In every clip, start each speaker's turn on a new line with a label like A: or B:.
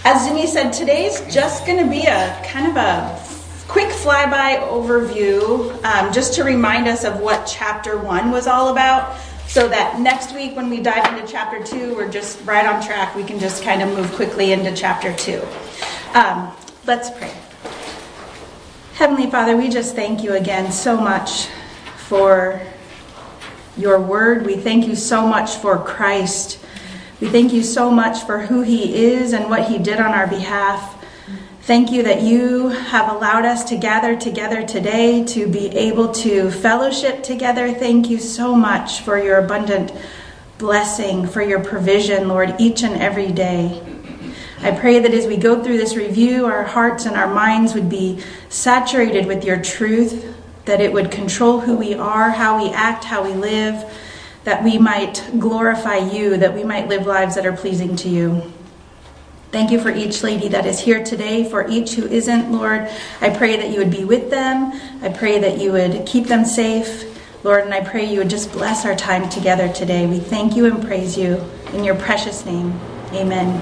A: As Denise said, today's just going to be a kind of a quick flyby overview, just to remind us of what chapter 1 was all about, so that next week when we dive into chapter 2, we're just right on track. We can just kind of move quickly into chapter 2. Let's pray. Heavenly Father, we just thank you again so much for your word. We thank you so much for Christ. We thank you so much for who he is and what he did on our behalf. Thank you that you have allowed us to gather together today to be able to fellowship together. Thank you so much for your abundant blessing, for your provision, Lord, each and every day. I pray that as we go through this review, our hearts and our minds would be saturated with your truth, that it would control who we are, how we act, how we live, that we might glorify you, that we might live lives that are pleasing to you. Thank you for each lady that is here today, for each who isn't, Lord. I pray that you would be with them. I pray that you would keep them safe, Lord, and I pray you would just bless our time together today. We thank you and praise you in your precious name. Amen.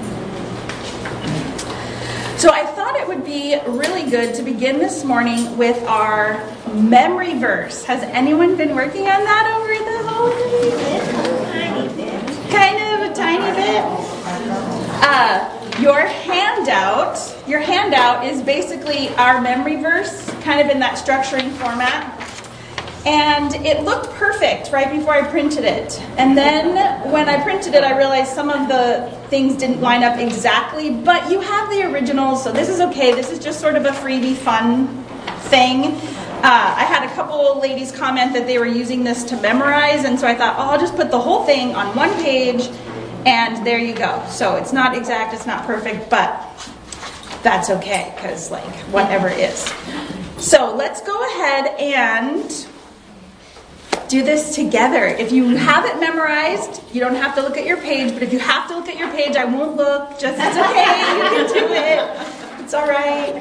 A: So I thought it would be really good to begin this morning with our memory verse. Has anyone been working on that over the holidays? A tiny bit. Kind of a tiny bit. Your handout is basically our memory verse, kind of in that structuring format. And it looked perfect right before I printed it. And then when I printed it, I realized some of the things didn't line up exactly, but you have the originals, so this is okay. This is just sort of a freebie fun thing. I had a couple of ladies comment that they were using this to memorize, and so I thought, I'll just put the whole thing on one page, and there you go. So it's not exact, it's not perfect, but that's okay, because whatever is. So let's go ahead and do this together. If you have it memorized, you don't have to look at your page, but if you have to look at your page, I won't look. It's okay, you can do it. It's all right.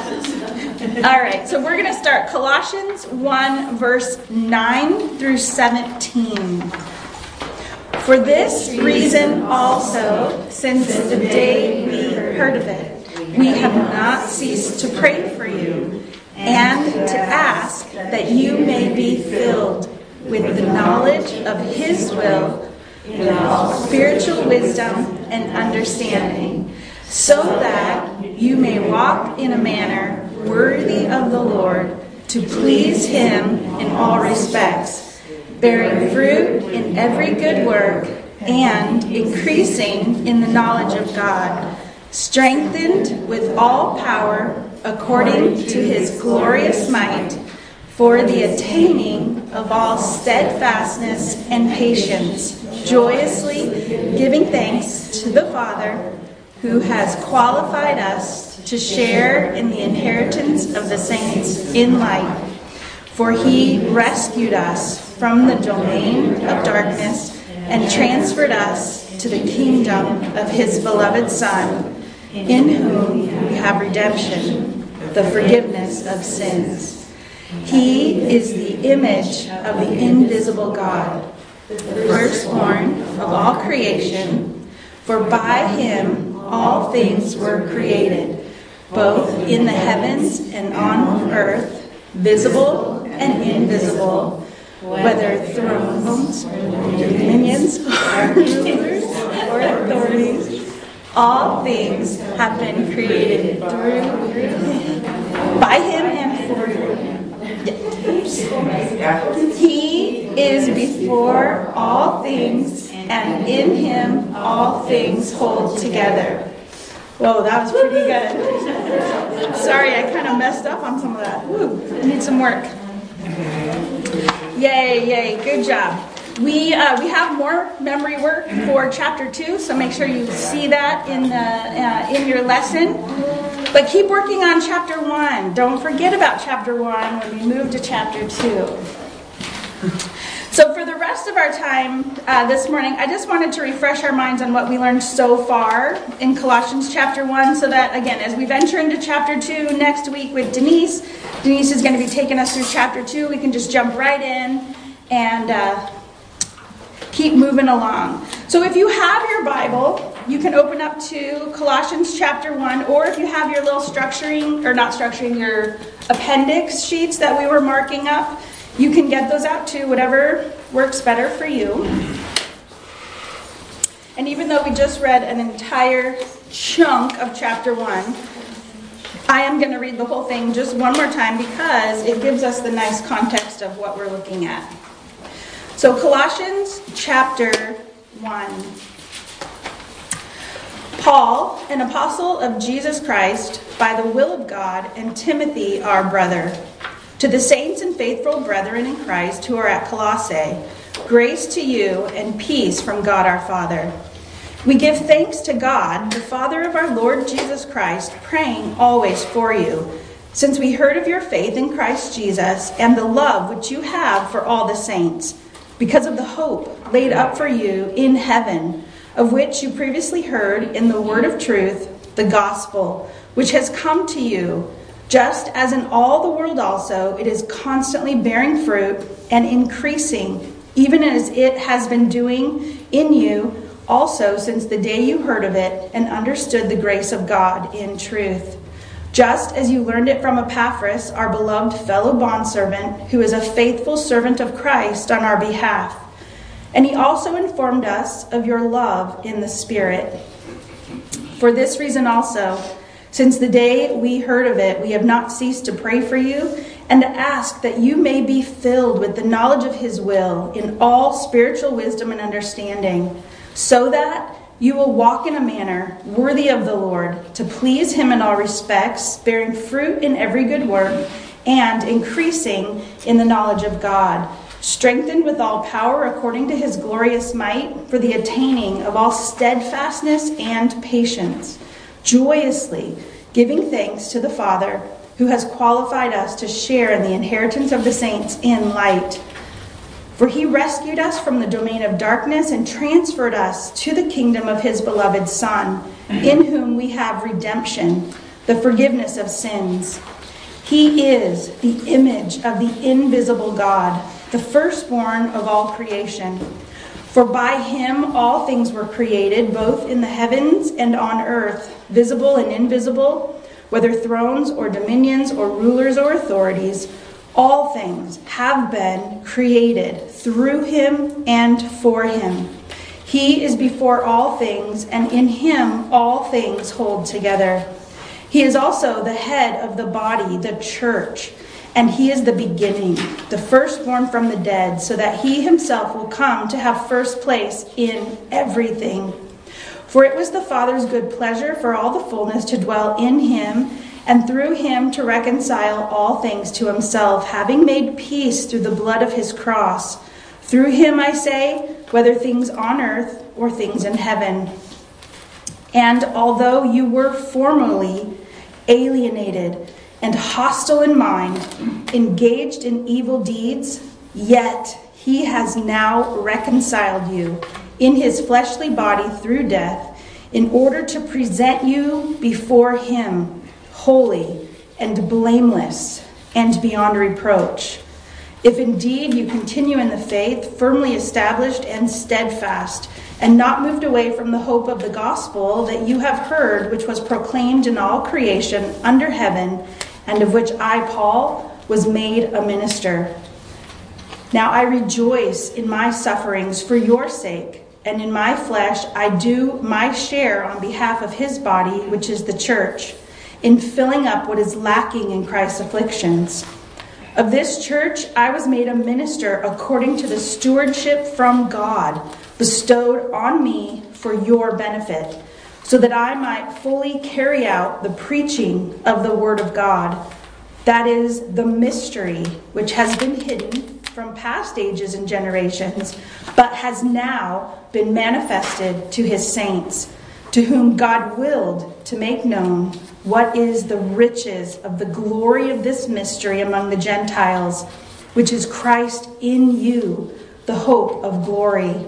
A: All right, so we're going to start Colossians 1, verse 9 through 17. For this reason also, since the day we heard of it, we have not ceased to pray for you and to ask that you may be filled with the knowledge of his will, with all spiritual wisdom and understanding, so that you may walk in a manner worthy of the Lord, to please him in all respects, bearing fruit in every good work and increasing in the knowledge of God, strengthened with all power according to his glorious might, for the attaining of all steadfastness and patience, joyously giving thanks to the Father, who has qualified us to share in the inheritance of the saints in light. For he rescued us from the domain of darkness and transferred us to the kingdom of his beloved Son, in whom we have redemption, the forgiveness of sins. He is the image of the invisible God, the firstborn of all creation, for by him all things were created, both in the heavens and on earth, visible and invisible, whether thrones or dominions or rulers or authorities. All things have been created through him, by him and for him. He is before all things, and in him all things hold together. Whoa, that was pretty good. Sorry, I kind of messed up on some of that. I need some work. Yay, good job. We have more memory work for chapter 2, so make sure you see that in your lesson. But keep working on chapter 1. Don't forget about chapter 1 when we move to chapter 2. So for the rest of our time this morning, I just wanted to refresh our minds on what we learned so far in Colossians chapter 1, so that, again, as we venture into chapter 2 next week with Denise is going to be taking us through chapter 2. We can just jump right in and keep moving along. So if you have your Bible, you can open up to Colossians chapter 1, or if you have your little your appendix sheets that we were marking up, you can get those out too, whatever works better for you. And even though we just read an entire chunk of chapter 1, I am going to read the whole thing just one more time because it gives us the nice context of what we're looking at. So Colossians chapter 1. Paul, an apostle of Jesus Christ, by the will of God, and Timothy, our brother, to the saints and faithful brethren in Christ who are at Colossae, grace to you and peace from God our Father. We give thanks to God, the Father of our Lord Jesus Christ, praying always for you, since we heard of your faith in Christ Jesus and the love which you have for all the saints, because of the hope laid up for you in heaven, of which you previously heard in the word of truth, the gospel, which has come to you, just as in all the world also it is constantly bearing fruit and increasing, even as it has been doing in you also since the day you heard of it and understood the grace of God in truth. Just as you learned it from Epaphras, our beloved fellow bondservant, who is a faithful servant of Christ on our behalf. And he also informed us of your love in the Spirit. For this reason also, since the day we heard of it, we have not ceased to pray for you and to ask that you may be filled with the knowledge of his will in all spiritual wisdom and understanding, so that you will walk in a manner worthy of the Lord, to please him in all respects, bearing fruit in every good work, and increasing in the knowledge of God, strengthened with all power according to his glorious might, for the attaining of all steadfastness and patience, joyously giving thanks to the Father, who has qualified us to share in the inheritance of the saints in light. For he rescued us from the domain of darkness and transferred us to the kingdom of his beloved Son, in whom we have redemption, the forgiveness of sins. He is the image of the invisible God, the firstborn of all creation. For by him all things were created, both in the heavens and on earth, visible and invisible, whether thrones or dominions or rulers or authorities. All things have been created through him and for him. He is before all things, and in him all things hold together. He is also the head of the body, the church, and he is the beginning, the firstborn from the dead, so that he himself will come to have first place in everything. For it was the Father's good pleasure for all the fullness to dwell in him, and through him to reconcile all things to himself, having made peace through the blood of his cross. Through him, I say, whether things on earth or things in heaven. And although you were formerly alienated and hostile in mind, engaged in evil deeds, yet he has now reconciled you in his fleshly body through death, in order to present you before him holy and blameless and beyond reproach. If indeed you continue in the faith, firmly established and steadfast, and not moved away from the hope of the gospel that you have heard, which was proclaimed in all creation under heaven, and of which I, Paul, was made a minister. Now I rejoice in my sufferings for your sake, and in my flesh I do my share on behalf of his body, which is the church, in filling up what is lacking in Christ's afflictions. Of this church I was made a minister according to the stewardship from God, bestowed on me for your benefit, so that I might fully carry out the preaching of the word of God, that is, the mystery which has been hidden from past ages and generations, but has now been manifested to his saints, to whom God willed to make known what is the riches of the glory of this mystery among the Gentiles, which is Christ in you, the hope of glory.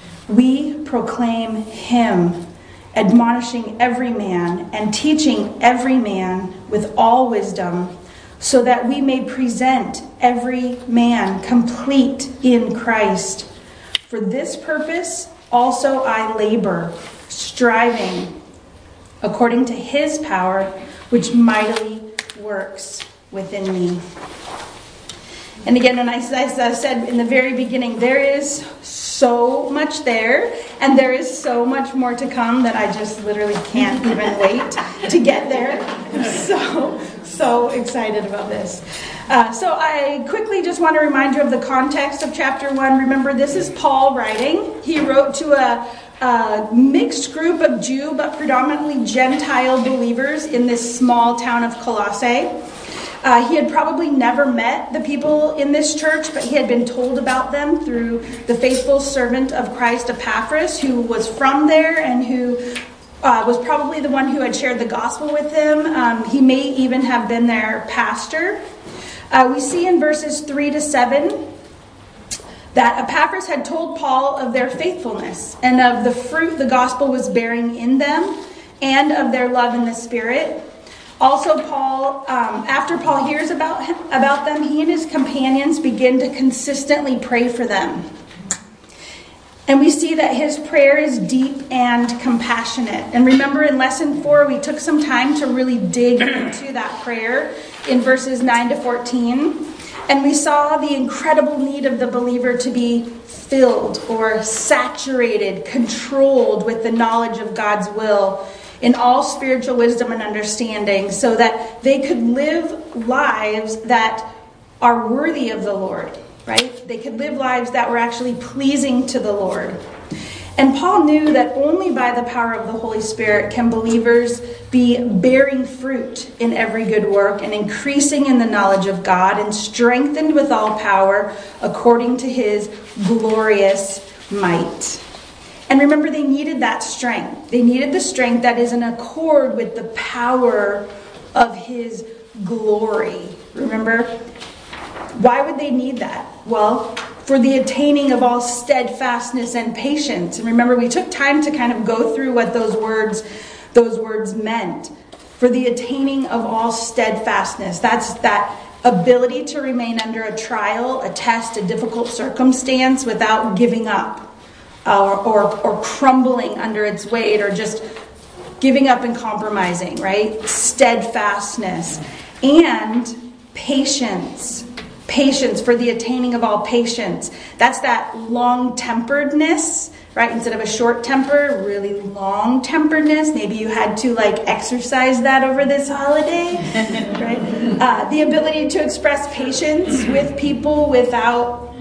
A: We proclaim him, admonishing every man and teaching every man with all wisdom, so that we may present every man complete in Christ. For this purpose also I labor, striving according to his power, which mightily works within me. And again, as I said in the very beginning, there is so much there, and there is so much more to come that I just literally can't even wait to get there. I'm so excited about this. So I quickly just want to remind you of the context of chapter 1. Remember, this is Paul writing. He wrote to a mixed group of Jew but predominantly Gentile believers in this small town of Colossae. He had probably never met the people in this church, but he had been told about them through the faithful servant of Christ, Epaphras, who was from there and who was probably the one who had shared the gospel with them. He may even have been their pastor. We see in verses 3 to 7 that Epaphras had told Paul of their faithfulness and of the fruit the gospel was bearing in them and of their love in the Spirit. Also, Paul, after Paul hears about them, he and his companions begin to consistently pray for them. And we see that his prayer is deep and compassionate. And remember, in lesson 4, we took some time to really dig into that prayer in verses 9 to 14. And we saw the incredible need of the believer to be filled or saturated, controlled with the knowledge of God's will in all spiritual wisdom and understanding, so that they could live lives that are worthy of the Lord, right? They could live lives that were actually pleasing to the Lord. And Paul knew that only by the power of the Holy Spirit can believers be bearing fruit in every good work and increasing in the knowledge of God and strengthened with all power according to his glorious might. And remember, they needed that strength. They needed the strength that is in accord with the power of his glory. Remember? Why would they need that? Well, for the attaining of all steadfastness and patience. And remember, we took time to kind of go through what those words meant. For the attaining of all steadfastness. That's that ability to remain under a trial, a test, a difficult circumstance without giving up. Or crumbling under its weight, or just giving up and compromising, right? Steadfastness and patience. Patience, for the attaining of all patience. That's that long-temperedness, right? Instead of a short temper, really long-temperedness. Maybe you had to exercise that over this holiday, right? The ability to express patience with people without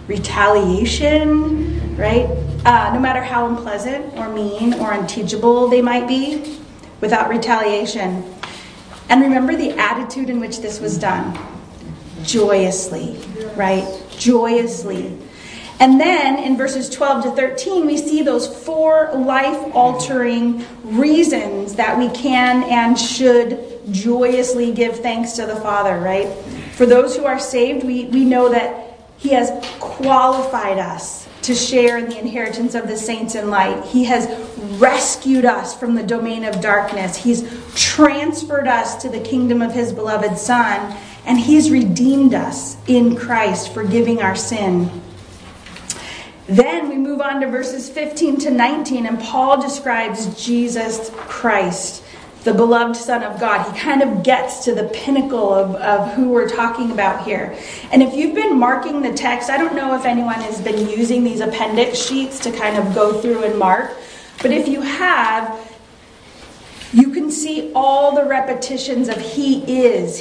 A: retaliation, right? No matter how unpleasant or mean or unteachable they might be, without retaliation. And remember the attitude in which this was done. Joyously, right? Joyously. And then in verses 12 to 13, we see those 4 life-altering reasons that we can and should joyously give thanks to the Father, right? For those who are saved, we know that he has qualified us to share in the inheritance of the saints in light. He has rescued us from the domain of darkness. He's transferred us to the kingdom of his beloved Son, and he's redeemed us in Christ, forgiving our sin. Then we move on to verses 15 to 19, and Paul describes Jesus Christ, the beloved Son of God. He kind of gets to the pinnacle of who we're talking about here. And if you've been marking the text, I don't know if anyone has been using these appendix sheets to kind of go through and mark, but if you have, you can see all the repetitions of he is.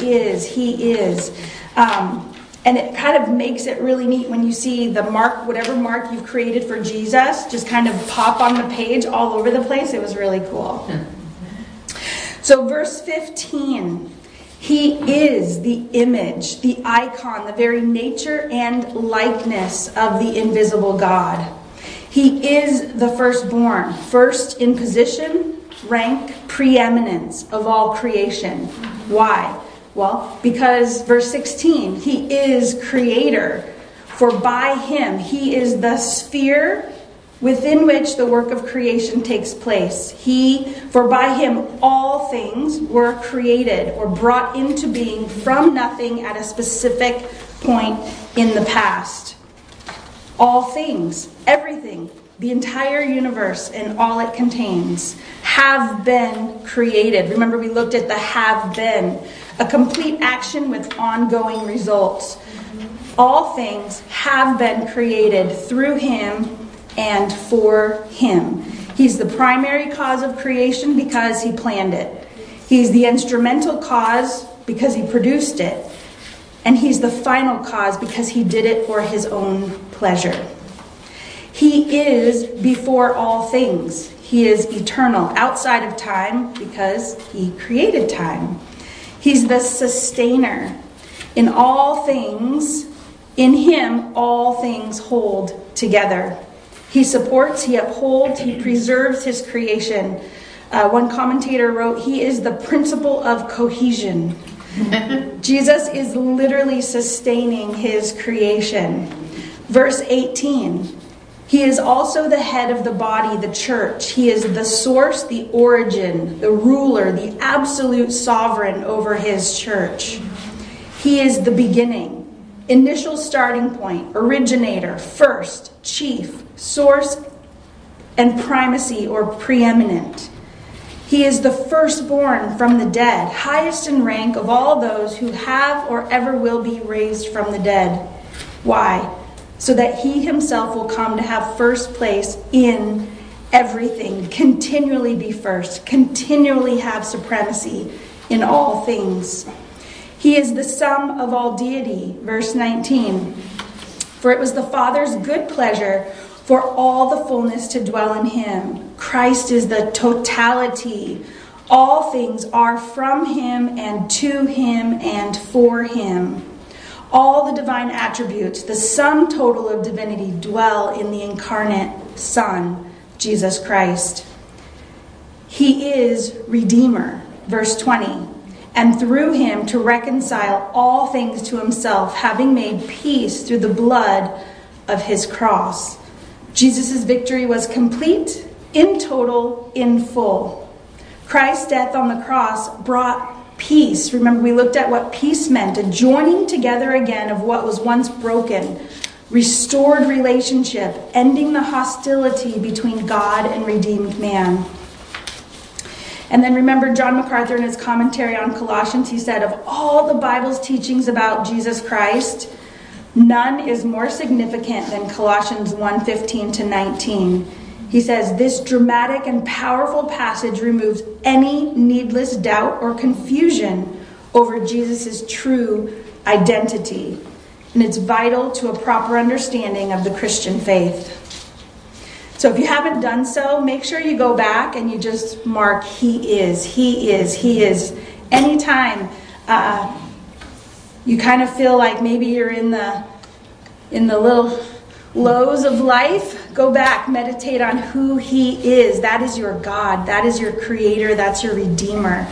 A: And it kind of makes it really neat when you see the mark, whatever mark you've created for Jesus, just kind of pop on the page all over the place. It was really cool. So verse 15, he is the image, the icon, the very nature and likeness of the invisible God. He is the firstborn, first in position, rank, preeminence of all creation. Why? Well, because verse 16, he is creator. For by him, he is the sphere within which the work of creation takes place. For by him all things were created or brought into being from nothing at a specific point in the past. All things, everything, the entire universe and all it contains, have been created. Remember, we looked at the have been, a complete action with ongoing results. All things have been created through him and for him. He's the primary cause of creation because he planned it. He's the instrumental cause because he produced it. And he's the final cause because he did it for his own pleasure. He is before all things. He is eternal, outside of time, because he created time. He's the sustainer. In all things, in him, all things hold together. He supports, he upholds, he preserves his creation. One commentator wrote, he is the principle of cohesion. Jesus is literally sustaining his creation. Verse 18, he is also the head of the body, the church. He is the source, the origin, the ruler, the absolute sovereign over his church. He is the beginning, initial starting point, originator, first, chief, source, and primacy or preeminent. He is the firstborn from the dead, highest in rank of all those who have or ever will be raised from the dead. Why? So that he himself will come to have first place in everything, continually be first, continually have supremacy in all things. He is the sum of all deity, verse 19. For it was the Father's good pleasure for all the fullness to dwell in him. Christ is the totality. All things are from him and to him and for him. All the divine attributes, the sum total of divinity, dwell in the incarnate Son, Jesus Christ. He is Redeemer, verse 20. And through him to reconcile all things to himself, having made peace through the blood of his cross. Jesus' victory was complete, in total, in full. Christ's death on the cross brought peace. Remember, we looked at what peace meant, a joining together again of what was once broken, restored relationship, ending the hostility between God and redeemed man. And then remember John MacArthur in his commentary on Colossians, he said, of all the Bible's teachings about Jesus Christ, none is more significant than Colossians 1:15 to 19. He says, this dramatic and powerful passage removes any needless doubt or confusion over Jesus' true identity. And it's vital to a proper understanding of the Christian faith. So if you haven't done so, make sure you go back and you just mark he is. Anytime you kind of feel like maybe you're in the little lows of life, go back, meditate on who he is. That is your God. That is your creator. That's your redeemer.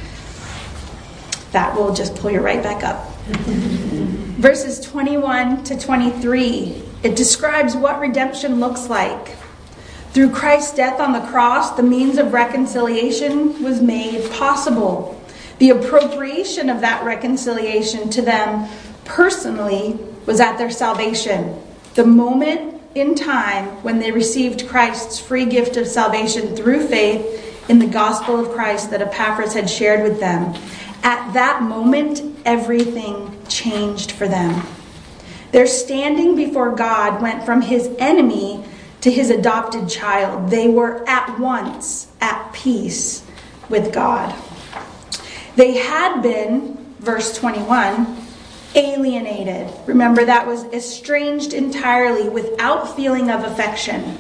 A: That will just pull you right back up. Verses 21 to 23, it describes what redemption looks like. Through Christ's death on the cross, the means of reconciliation was made possible. The appropriation of that reconciliation to them personally was at their salvation. The moment in time when they received Christ's free gift of salvation through faith in the gospel of Christ that Epaphras had shared with them. At that moment, everything changed for them. Their standing before God went from his enemy to his adopted child. They were at once at peace with God. They had been, verse 21, alienated. Remember, that was estranged entirely without feeling of affection.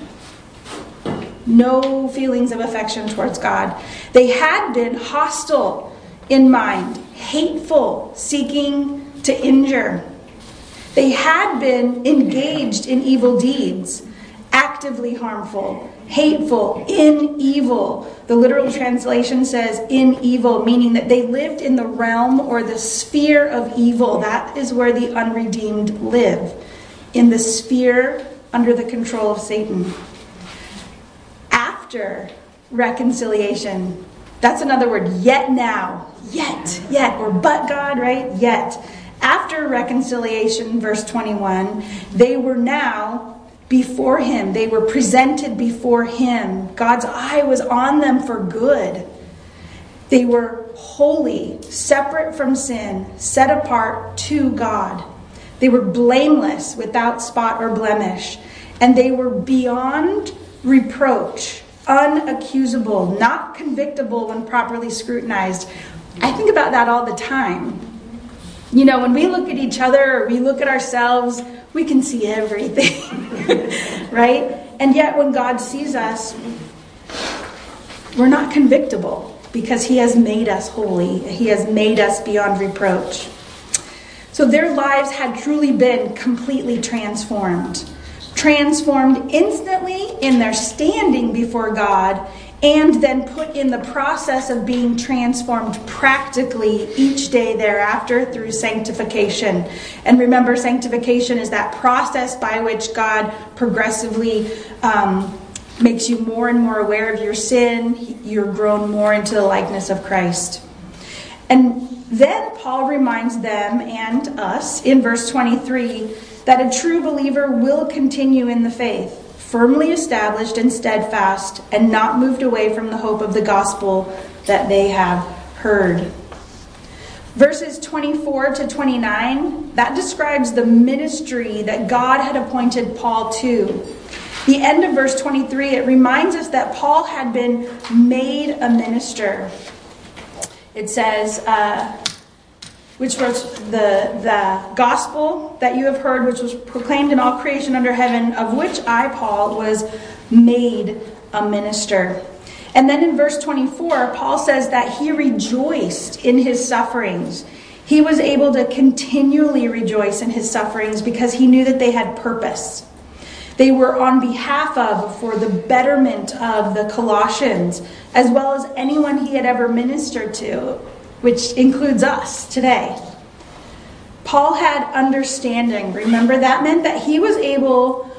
A: No feelings of affection towards God. They had been hostile in mind, hateful, seeking to injure. They had been engaged in evil deeds, actively harmful, hateful, in evil. The literal translation says in evil, meaning that they lived in the realm or the sphere of evil. That is where the unredeemed live, in the sphere under the control of Satan. After reconciliation, that's another word, yet now, yet, or but God, right? Yet. After reconciliation, verse 21, they were now before him. They were presented before him. God's eye was on them for good. They were holy, separate from sin, set apart to God. They were blameless, without spot or blemish. And they were beyond reproach, unaccusable, not convictable when properly scrutinized. I think about that all the time. You know, when we look at each other or we look at ourselves, we can see everything, right? And yet when God sees us, we're not convictable because he has made us holy. He has made us beyond reproach. So their lives had truly been completely transformed. Transformed instantly in their standing before God, and then put in the process of being transformed practically each day thereafter through sanctification. And remember, sanctification is that process by which God progressively makes you more and more aware of your sin. You're grown more into the likeness of Christ. And then Paul reminds them and us in verse 23 that a true believer will continue in the faith, firmly established and steadfast, and not moved away from the hope of the gospel that they have heard. Verses 24 to 29, that describes the ministry that God had appointed Paul to. The end of verse 23, it reminds us that Paul had been made a minister. It says, which was the gospel that you have heard, which was proclaimed in all creation under heaven, of which I, Paul, was made a minister. And then in verse 24, Paul says that he rejoiced in his sufferings. He was able to continually rejoice in his sufferings because he knew that they had purpose. They were on behalf of, for the betterment of the Colossians, as well as anyone he had ever ministered to, which includes us today. Paul had understanding. Remember, that meant that he was able,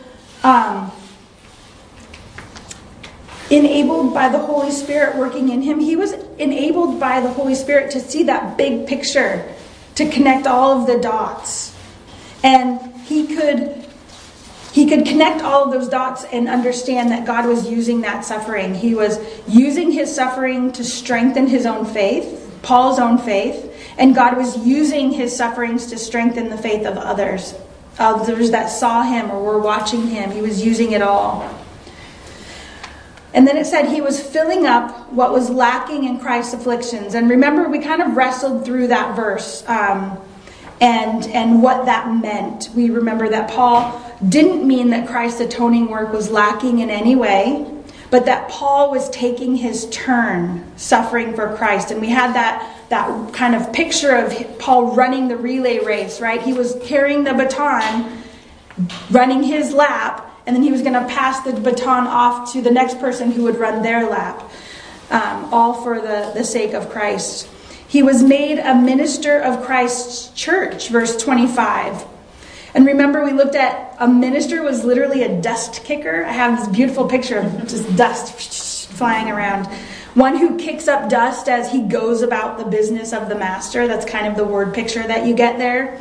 A: enabled by the Holy Spirit working in him. He was enabled by the Holy Spirit to see that big picture, to connect all of the dots. And he could connect all of those dots and understand that God was using that suffering. He was using his suffering to strengthen his own faith, Paul's own faith, and God was using his sufferings to strengthen the faith of others that saw him or were watching him. He was using it all. And then it said he was filling up what was lacking in Christ's afflictions. And remember, we kind of wrestled through that verse and what that meant. We remember that Paul didn't mean that Christ's atoning work was lacking in any way, but that Paul was taking his turn suffering for Christ. And we had that kind of picture of Paul running the relay race, right? He was carrying the baton, running his lap, and then he was going to pass the baton off to the next person who would run their lap, all for the sake of Christ. He was made a minister of Christ's church, verse 25. And remember, we looked at a minister was literally a dust kicker. I have this beautiful picture of just dust flying around. One who kicks up dust as he goes about the business of the master. That's kind of the word picture that you get there.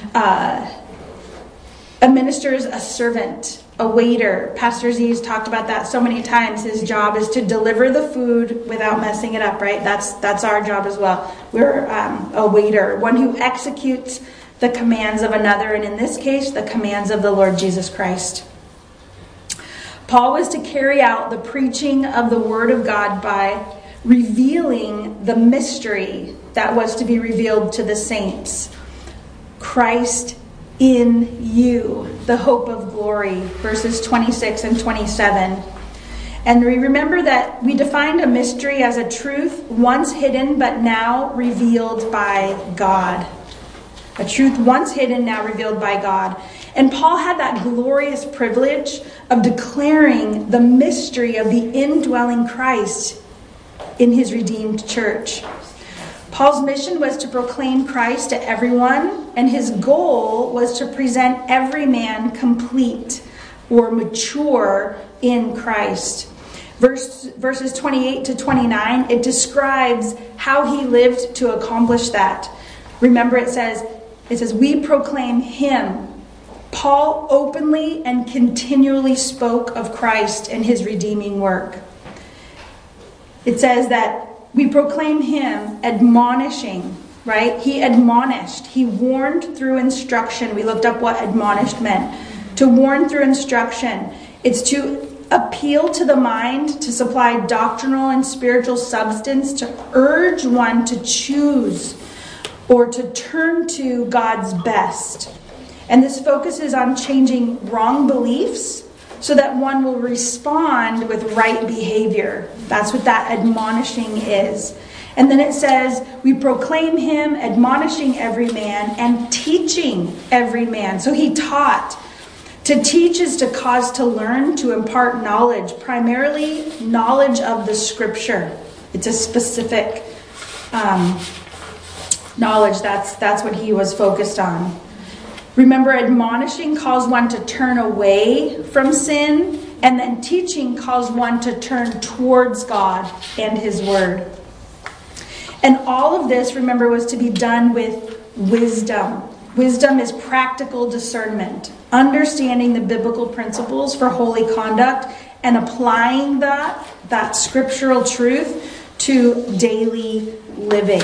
A: A minister is a servant, a waiter. Pastor Z's talked about that so many times. His job is to deliver the food without messing it up, right? That's our job as well. We're a waiter, one who executes the commands of another, and in this case, the commands of the Lord Jesus Christ. Paul was to carry out the preaching of the Word of God by revealing the mystery that was to be revealed to the saints. Christ in you, the hope of glory, verses 26 and 27. And we remember that we defined a mystery as a truth once hidden but now revealed by God. A truth once hidden, now revealed by God. And Paul had that glorious privilege of declaring the mystery of the indwelling Christ in his redeemed church. Paul's mission was to proclaim Christ to everyone, and his goal was to present every man complete or mature in Christ. Verses 28 to 29, it describes how he lived to accomplish that. Remember, it says, we proclaim him Paul openly and continually spoke of Christ and his redeeming work. It says that we proclaim him admonishing, right? He admonished. He warned through instruction. We looked up what admonished meant. To warn through instruction. It's to appeal to the mind, to supply doctrinal and spiritual substance, to urge one to choose or to turn to God's best. And this focuses on changing wrong beliefs so that one will respond with right behavior. That's what that admonishing is. And then it says, we proclaim him, admonishing every man and teaching every man. So he taught. To teach is to cause to learn, to impart knowledge, primarily knowledge of the scripture. It's a specific knowledge. That's what he was focused on. Remember, admonishing calls one to turn away from sin, and then teaching calls one to turn towards God and his word. And all of this, remember, was to be done with wisdom. Wisdom is practical discernment, understanding the biblical principles for holy conduct and applying that scriptural truth to daily living.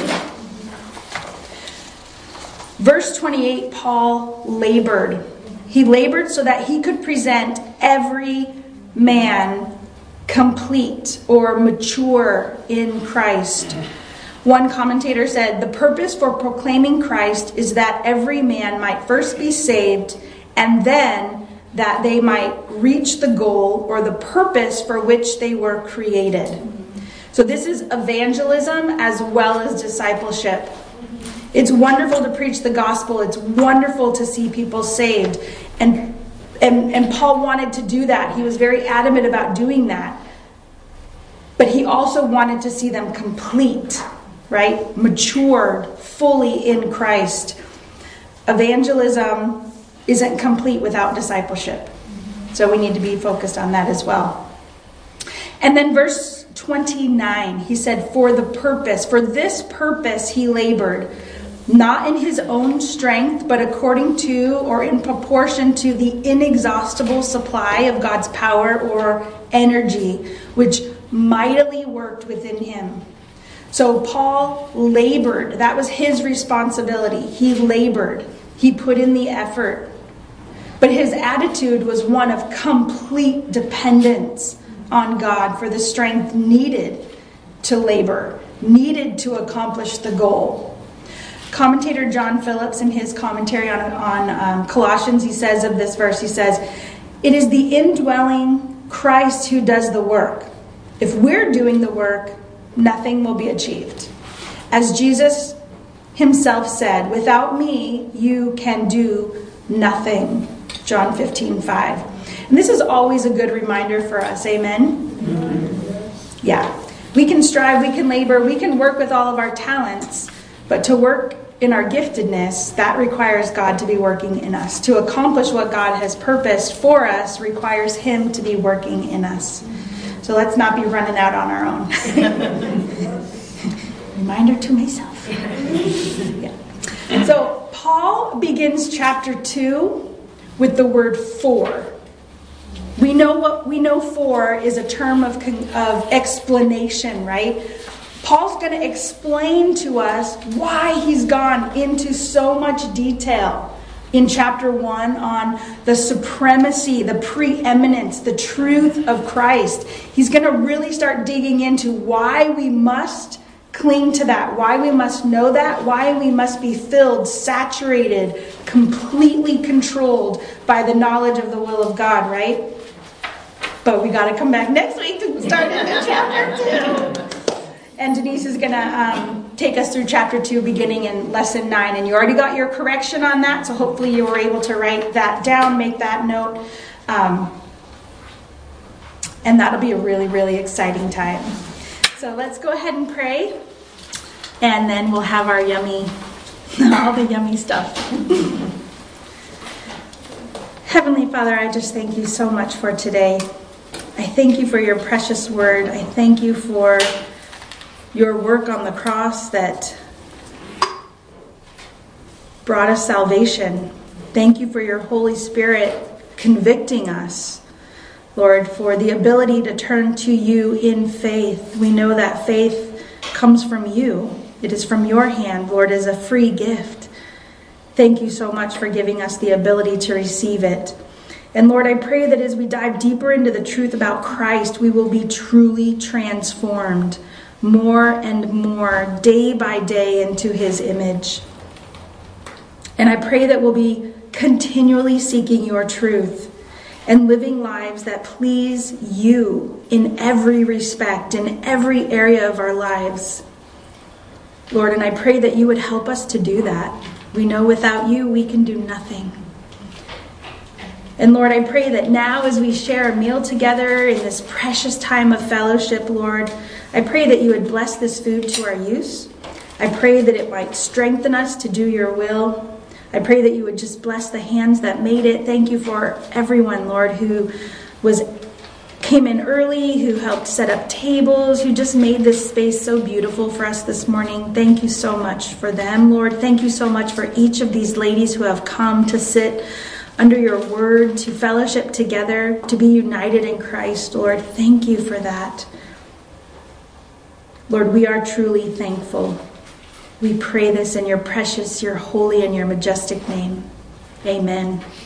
A: Verse 28, Paul labored. He labored so that he could present every man complete or mature in Christ. One commentator said, the purpose for proclaiming Christ is that every man might first be saved and then that they might reach the goal or the purpose for which they were created. So this is evangelism as well as discipleship. It's wonderful to preach the gospel. It's wonderful to see people saved. And Paul wanted to do that. He was very adamant about doing that. But he also wanted to see them complete, right? Matured fully in Christ. Evangelism isn't complete without discipleship. So we need to be focused on that as well. And then verse 29, he said, for this purpose he labored, not in his own strength, but according to or in proportion to the inexhaustible supply of God's power or energy, which mightily worked within him. So Paul labored. That was his responsibility. He labored. He put in the effort. But his attitude was one of complete dependence on God for the strength needed to labor, needed to accomplish the goal. Commentator John Phillips, in his commentary on Colossians, he says of this verse, he says, it is the indwelling Christ who does the work. If we're doing the work, nothing will be achieved. As Jesus himself said, without me, you can do nothing. John 15:5. And this is always a good reminder for us. Amen? Yeah. We can strive, we can labor, we can work with all of our talents, but to work in our giftedness, that requires God to be working in us. To accomplish what God has purposed for us requires him to be working in us. So let's not be running out on our own. Reminder to myself. Yeah. So Paul begins chapter 2 with the word for. We know for is a term of explanation, right? Paul's going to explain to us why he's gone into so much detail in chapter 1 on the supremacy, the preeminence, the truth of Christ. He's going to really start digging into why we must cling to that, why we must know that, why we must be filled, saturated, completely controlled by the knowledge of the will of God, right? But we got to come back next week to start into chapter 2. And Denise is going to take us through chapter 2 beginning in lesson 9. And you already got your correction on that, so hopefully you were able to write that down, make that note. And that'll be a really, really exciting time. So let's go ahead and pray. And then we'll have our all the yummy stuff. Heavenly Father, I just thank you so much for today. I thank you for your precious word. I thank you for your work on the cross that brought us salvation, Thank you for your Holy Spirit convicting us, Lord, for the ability to turn to you in faith. We know that faith comes from you. It is from your hand, Lord, as a free gift. Thank you so much for giving us the ability to receive it. And Lord, I pray that as we dive deeper into the truth about Christ, we will be truly transformed more and more, day by day, into his image. And I pray that we'll be continually seeking your truth and living lives that please you in every respect, in every area of our lives. Lord, and I pray that you would help us to do that. We know without you, we can do nothing. And Lord, I pray that now as we share a meal together in this precious time of fellowship, Lord, I pray that you would bless this food to our use. I pray that it might strengthen us to do your will. I pray that you would just bless the hands that made it. Thank you for everyone, Lord, who came in early, who helped set up tables, who just made this space so beautiful for us this morning. Thank you so much for them, Lord. Thank you so much for each of these ladies who have come to sit under your word, to fellowship together, to be united in Christ, Lord. Thank you for that. Lord, we are truly thankful. We pray this in your precious, your holy, and your majestic name. Amen.